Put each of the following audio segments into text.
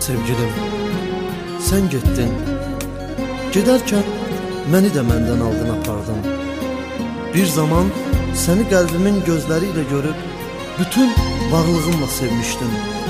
Sevgilim, sən getdin. Gedərkən məni də məndən aldın apardın. Bir zaman səni qəlbimin gözləri ilə görüb bütün varlığımla sevmişdim.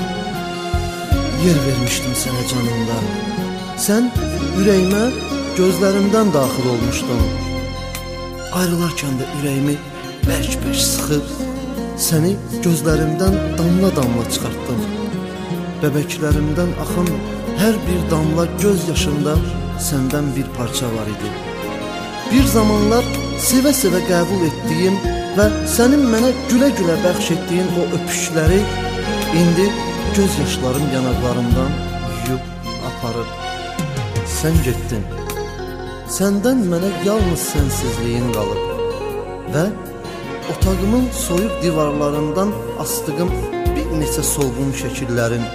Yer vermişdim sənə canımda. Sən ürəyimə gözlərimdən daxil olmuşdun. Ayrılarkən də ürəyimi bərk-bərk sıxıb səni gözlərimdən damla-damla çıxartdım. Bəbəklərimdən axan hər bir damla göz yaşında səndən bir parça var idi. Bir zamanlar sevə-sevə qəbul etdiyim və sənin mənə gülə-gülə bəxş etdiyin o öpüşləri indi göz yaşlarım yanaqlarımdan yuyub aparıb. Sən getdin. Səndən mənə yalnız sənsizliyin qalıb və otağımın soyuq divarlarından asdığım bir neçə solğun şəkillərin,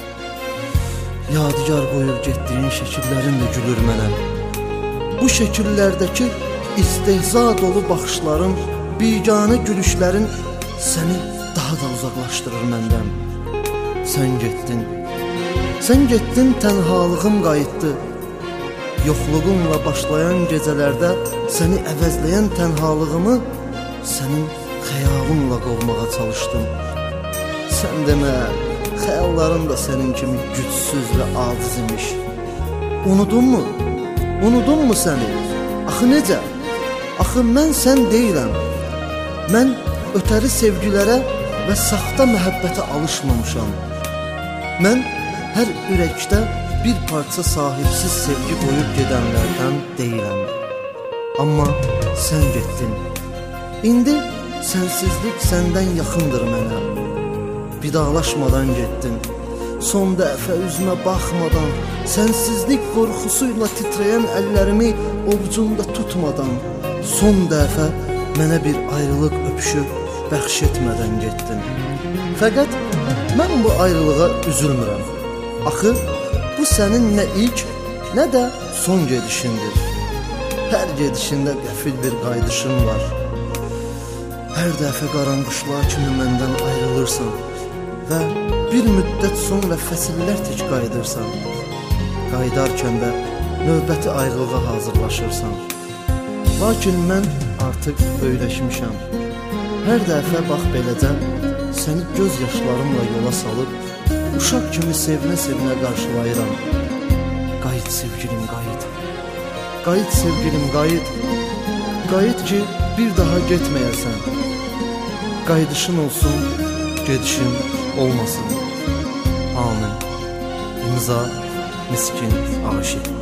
yadigar qoyub getdiyin şəkillərin də gülür mənə. Bu şəkillərdəki istehza dolu baxışların, biganə gülüşlərin səni daha da uzaqlaşdırır məndən. Sən getdin. Sən getdin, tənhalığım qayıtdı. Yoxluğunla başlayan gecələrdə səni əvəzləyən tənhalığımı sənin xəyalınla qovmağa çalışdım. Sən demə, xəyalların da sənin kimi gücsüz və aciz imiş. Unudunmu? Unudunmu səni? Axı necə? Axı mən sən deyiləm. Mən ötəri sevgilərə və saxta məhəbbətə alışmamışam. Mən hər ürəkdə bir parça sahibsiz sevgi qoyub gedənlərdən deyiləm. Amma sən getdin. İndi sənsizlik səndən yaxındır mənə. Vidalaşmadan getdin. Son dəfə üzümə baxmadan, sənsizlik qorxusuyla titrəyən əllərimi ovcunda tutmadan, son dəfə mənə bir ayrılıq öpüşü bəxş etmədən getdin. Fəqət mən bu ayrılığa üzülmürəm. Axı bu sənin nə ilk, nə də son gedişindir. Hər gedişində qəfil bir qayıdışın var. Hər dəfə qaranquşlar kimi məndən ayrılırsan və bir müddət sonra fəsillər tək qayıdırsan. Qayıdarkən də növbəti ayrılığa hazırlaşırsan. Lakin mən artıq böyləşmişəm. Hər dəfə bax beləcə səni göz yaşlarımla yola salıb uşaq kimi sevinə-sevinə qarşılayıram. Qayıt sevgilim, qayıt. Qayıt sevgilim, qayıt. Qayıt ki, bir daha getməyəsən. Qayıdışın olsun, gedişin olmasın. Amin. İmza Miskin Aşıq.